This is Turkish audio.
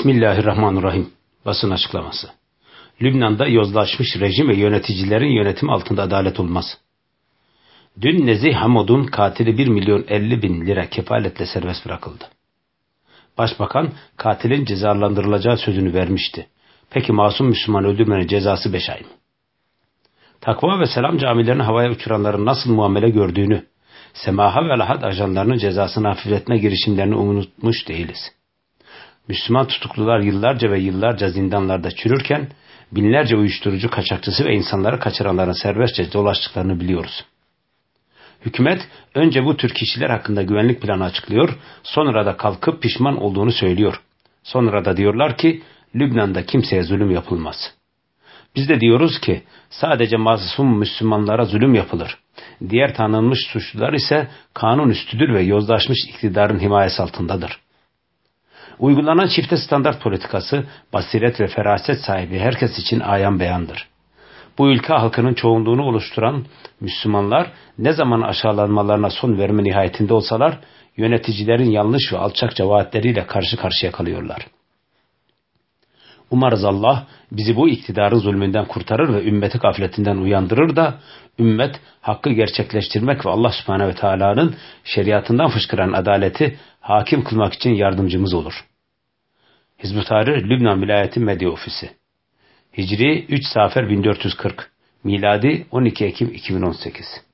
Bismillahirrahmanirrahim. Basın açıklaması. Lübnan'da yozlaşmış rejim ve yöneticilerin yönetim altında adalet olmaz. Dün Nezih Hamod'un katili 1.050.000 lira kefaletle serbest bırakıldı. Başbakan katilin cezalandırılacağı sözünü vermişti. Peki masum Müslüman öldürmenin cezası 5 ay mı? Takva ve selam camilerini havaya uçuranların nasıl muamele gördüğünü, Semaha ve Lahad ajanlarının cezasını hafifletme girişimlerini unutmuş değiliz. Müslüman tutuklular yıllarca ve yıllarca zindanlarda çürürken, binlerce uyuşturucu kaçakçısı ve insanları kaçıranların serbestçe dolaştıklarını biliyoruz. Hükümet önce bu tür kişiler hakkında güvenlik planı açıklıyor, sonra da kalkıp pişman olduğunu söylüyor. Sonra da diyorlar ki Lübnan'da kimseye zulüm yapılmaz. Biz de diyoruz ki sadece masum Müslümanlara zulüm yapılır. Diğer tanınmış suçlular ise kanun üstüdür ve yozlaşmış iktidarın himayesi altındadır. Uygulanan çifte standart politikası, basiret ve feraset sahibi herkes için ayan beyandır. Bu ülke halkının çoğunluğunu oluşturan Müslümanlar ne zaman aşağılanmalarına son verme nihayetinde olsalar, yöneticilerin yanlış ve alçakça vaatleriyle karşı karşıya kalıyorlar. Umarız Allah bizi bu iktidarın zulmünden kurtarır ve ümmeti gafletinden uyandırır da, ümmet hakkı gerçekleştirmek ve Allah Subhanahu ve Teala'nın şeriatından fışkıran adaleti hakim kılmak için yardımcımız olur. Hizb-ı Tahrir Lübnan Vilayeti Medya Ofisi. Hicri 3 Safer 1440, miladi 12 Ekim 2018.